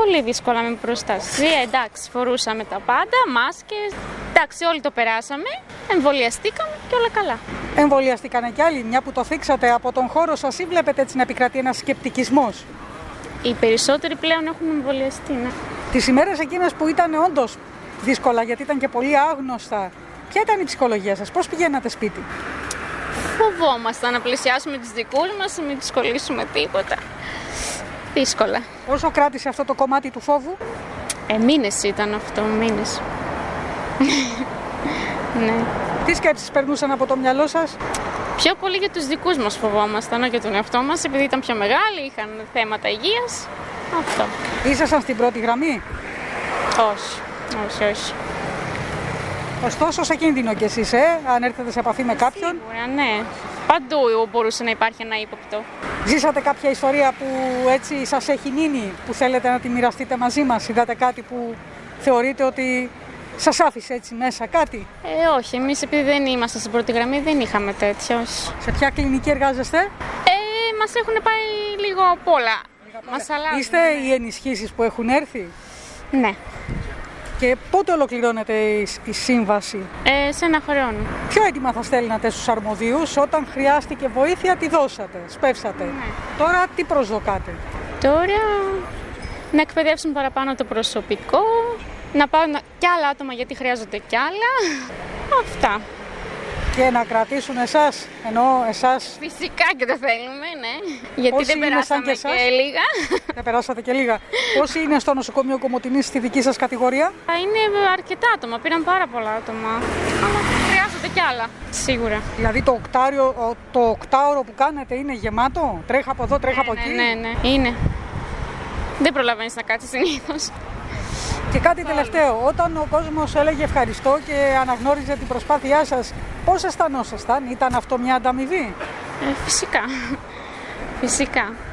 Πολύ δύσκολα με προστασία. Εντάξει, φορούσαμε τα πάντα, μάσκες. Εντάξει, όλοι το περάσαμε. Εμβολιαστήκαμε και όλα καλά. Εμβολιαστήκανε κι άλλοι, μια που το θίξατε από τον χώρο σας, ή βλέπετε έτσι να επικρατεί ένας σκεπτικισμός? Οι περισσότεροι πλέον έχουν εμβολιαστεί. Ναι. Τις ημέρες εκείνες που ήταν όντως δύσκολα, γιατί ήταν και πολύ άγνωστα, ποια ήταν η ψυχολογία σας, πώς πηγαίνατε σπίτι? Φοβόμασταν να πλησιάσουμε τους δικούς μας, μην τους κολλήσουμε τίποτα. Δύσκολα. Όσο κράτησε αυτό το κομμάτι του φόβου? Μήνες ήταν αυτό, μήνες. Ναι. Τι σκέψεις περνούσαν από το μυαλό σας? Πιο πολύ για τους δικούς μας φοβόμασταν, όχι για τον εαυτό μας, επειδή ήταν πιο μεγάλοι, είχαν θέματα υγείας. Αυτό. Ήσασταν στην πρώτη γραμμή? Όχι. Ωστόσο, σε κίνδυνο κι εσείς, αν έρθετε σε επαφή με κάποιον. Σίγουρα, ναι. Παντού μπορούσε να υπάρχει ένα ύποπτο. Ζήσατε κάποια ιστορία που έτσι σας έχει μείνει, που θέλετε να τη μοιραστείτε μαζί μας? Είδατε κάτι που θεωρείτε ότι σας άφησε έτσι μέσα κάτι? Όχι, εμείς επειδή δεν ήμασταν στην πρώτη γραμμή δεν είχαμε τέτοιο. Σε ποια κλινική εργάζεστε? Μας έχουν πάει λίγο απ' όλα. Μας αλλάζουν. Είστε οι ενισχύσεις που έχουν έρθει? Ναι. Και πότε ολοκληρώνεται η σύμβαση? Σε ένα χρόνο. Ποιο αίτημα θα στέλνατε στους αρμοδίους? Όταν χρειάστηκε βοήθεια τη δώσατε, σπεύσατε. Ναι. Τώρα τι προσδοκάτε? Τώρα να εκπαιδεύσουν παραπάνω το προσωπικό, να πάρουν κι άλλα άτομα γιατί χρειάζονται κι άλλα. Αυτά. Και να κρατήσουν εσάς, ενώ εσάς... Φυσικά και το θέλουμε, ναι. Γιατί Όσοι δεν περάσαμε και λίγα. Δεν περάσατε και λίγα. Πόσοι είναι στο νοσοκομείο Κομοτηνής στη δική σας κατηγορία? Είναι αρκετά άτομα, πήραν πάρα πολλά άτομα. Αλλά χρειάζονται κι άλλα, σίγουρα. Δηλαδή το οκτάωρο που κάνετε είναι γεμάτο? Τρέχα από εδώ, τρέχα από εκεί? Ναι, είναι. Δεν προλαβαίνεις να κάτσεις συνήθως. Και κάτι τελευταίο, όταν ο κόσμος έλεγε ευχαριστώ και αναγνώριζε την προσπάθειά σας, πώς αισθανόσασταν? Ήταν αυτό μια ανταμοιβή? Φυσικά.